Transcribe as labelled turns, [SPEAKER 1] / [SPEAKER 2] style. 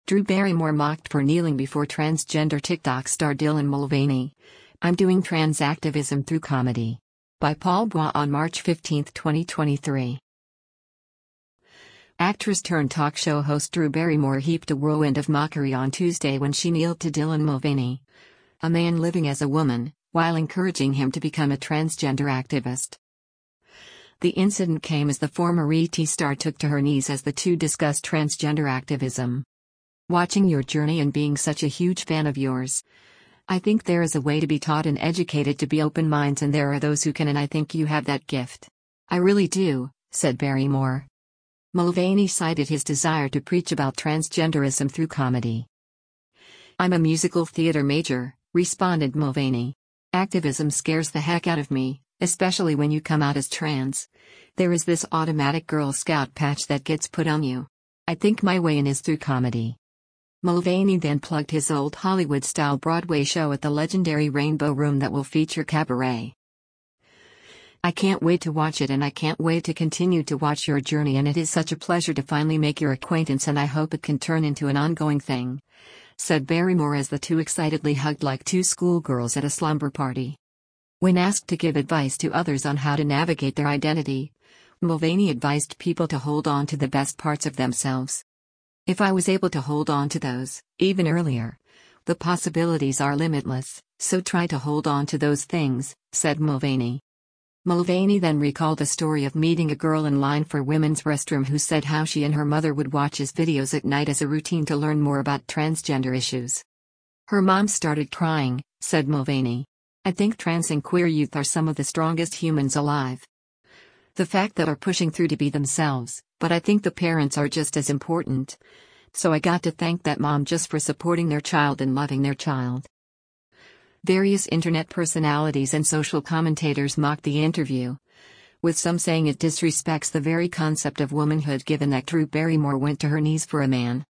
[SPEAKER 1] Drew Barrymore mocked for kneeling before transgender TikTok star Dylan Mulvaney. I'm doing trans activism through comedy. By Paul Bois on March 15, 2023. Actress turned talk show host Drew Barrymore heaped a whirlwind of mockery on Tuesday when she kneeled to Dylan Mulvaney, a man living as a woman, while encouraging him to become a transgender activist. The incident came as the former ET star took to her knees as the two discussed transgender activism. Watching your journey and being such a huge fan of yours, I think there is a way to be taught and educated to be open minds, and there are those who can, and I think you have that gift. I really do, said Barrymore. Mulvaney cited his desire to preach about transgenderism through comedy. I'm a musical theater major, responded Mulvaney. Activism scares the heck out of me, especially when you come out as trans. There is this automatic Girl Scout patch that gets put on you. I think my way in is through comedy. Mulvaney then plugged his old Hollywood-style Broadway show at the legendary Rainbow Room that will feature cabaret. I can't wait to watch it, and I can't wait to continue to watch your journey, and it is such a pleasure to finally make your acquaintance, and I hope it can turn into an ongoing thing, said Barrymore as the two excitedly hugged like two schoolgirls at a slumber party. When asked to give advice to others on how to navigate their identity, Mulvaney advised people to hold on to the best parts of themselves. If I was able to hold on to those, even earlier, the possibilities are limitless, so try to hold on to those things, said Mulvaney. Mulvaney then recalled a story of meeting a girl in line for women's restroom who said how she and her mother would watch his videos at night as a routine to learn more about transgender issues. Her mom started crying, said Mulvaney. I think trans and queer youth are some of the strongest humans alive. The fact that are pushing through to be themselves, but I think the parents are just as important. So I got to thank that mom just for supporting their child and loving their child. Various internet personalities and social commentators mocked the interview, with some saying it disrespects the very concept of womanhood given that Drew Barrymore went to her knees for a man.